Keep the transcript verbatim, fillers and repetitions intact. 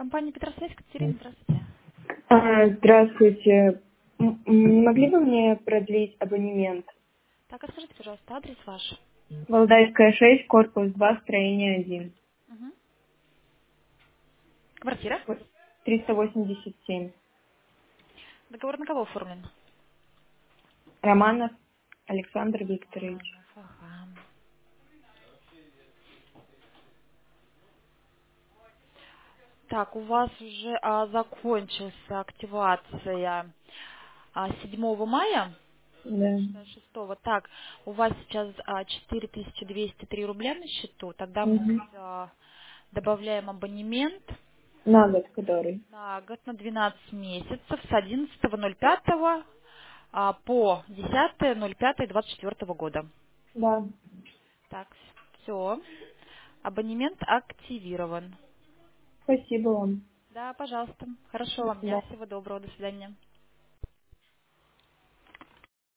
Компания Петросвязь, Катерина, здравствуйте. А, Здравствуйте. М- м, Не могли бы мне продлить абонемент? Так, а скажите, пожалуйста, адрес ваш. Валдайская шесть, корпус два, строение один. Мгм. Квартира. триста восемьдесят семь. Договор на кого оформлен? Романов Александр Викторович. Романов, ага. Так, у вас уже а, закончилась активация а, седьмого мая, Да. шестого. Так, у вас сейчас а, четыре тысячи двести три рубля на счету. Тогда мы Мгм. а, добавляем абонемент На год который. на год на двенадцать месяцев с одиннадцатого ноль пятого а, по десятое ноль пятое двадцать четвёртого года. Да. Так, все. Абонемент активирован. Спасибо вам. Да, пожалуйста. Хорошего До вам дня. свидания. Всего доброго. До свидания.